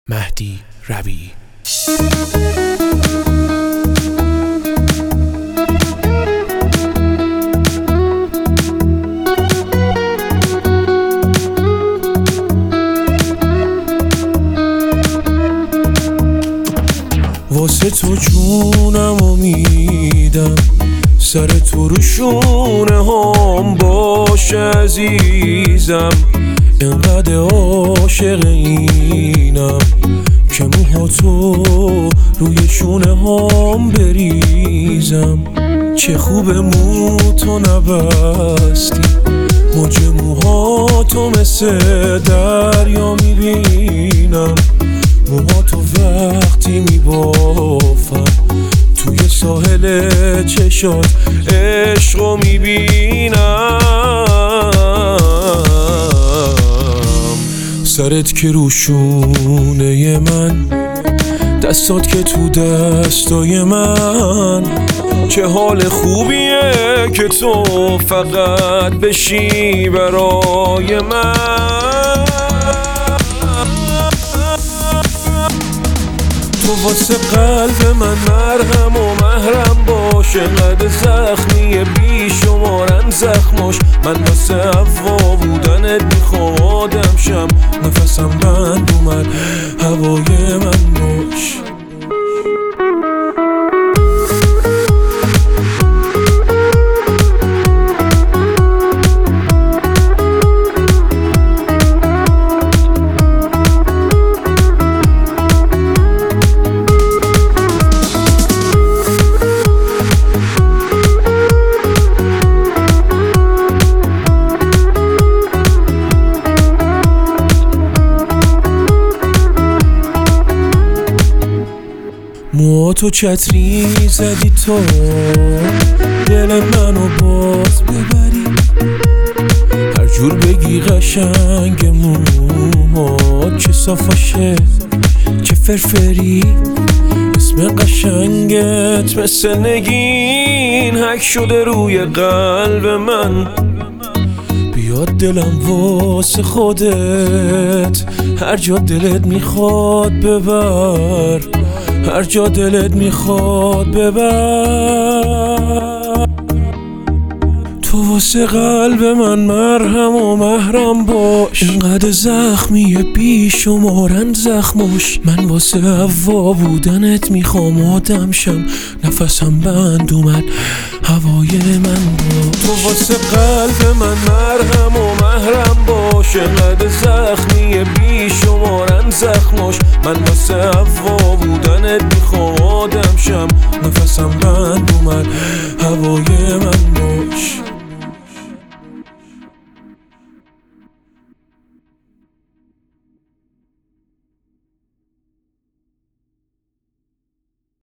مهدی ربیعی. واسه تو جونمو میدم، سر تو رو شونه هم باش عزیزم. اینقدر عاشق اینم که موهاتو روی شونه هم بریزم. چه خوب موتو نبستی، موج موهاتو مثل دریا میبینم. موهاتو وقتی میبافم توی ساحل چشات عشقو میبینم. سرت که روشونه من، دستات که تو دستای من. چه حال خوبیه که تو فقط بشی برای من. تو واسه قلب من مرهم و محرم باش. انقدر زخمیه بی شمارن زخماش. من واسه هوا بودنت میخوام آدم شم. نفسم بند اومد هوای من باش. موهاتو چتری زدی تو دل منو باز ببری. هر جور بگی قشنگ موهات، چه صافاشه چه فرفری. اسم قشنگت مثل نگین حک شده روی قلب من. بیاد دلم واسه خودت، هر جا دلت میخواد ببر. هر جا دلت میخواد ببر. تو واسه قلب من مرهم و محرم باش. اینقدر زخمیه بی شمارن زخماش. من واسه هوا بودنت میخوام آدم شم. نفسم بند اومد هوای من باش. تو واسه قلب من مرهم و محرم باش. اینقدر زخمیه بی شمارن زخماش. من واسه هوا بودنت میخوام آدم شم. نفسم بند اومد هوای من باش.